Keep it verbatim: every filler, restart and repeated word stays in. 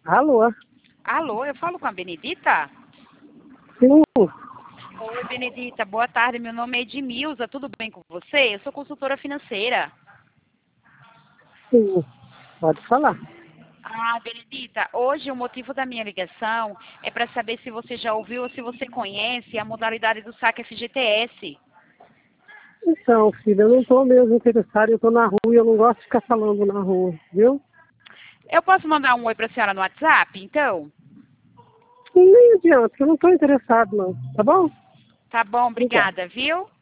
Alô? Alô, eu falo com a Benedita? Sim, Oi, Benedita, boa tarde. Meu nome é Edmilza, tudo bem com você? Eu sou consultora financeira. sim. Pode falar. Ah, Benedita, hoje o motivo da minha ligação é para saber se você já ouviu ou se você conhece a modalidade do saque F G T S. Então, filha, eu não estou mesmo interessado, eu estou na rua e eu não gosto de ficar falando na rua, viu? Eu posso mandar um oi para a senhora no WhatsApp, então? Nem adianta, eu não estou interessado não, tá bom? Tá bom, Obrigado. obrigada, viu?